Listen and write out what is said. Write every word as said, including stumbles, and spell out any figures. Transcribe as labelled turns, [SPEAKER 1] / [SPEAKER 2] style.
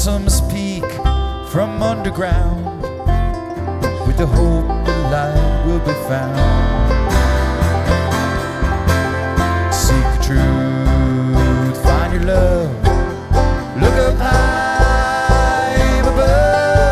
[SPEAKER 1] blossoms peek from underground, with the hope the light will be found.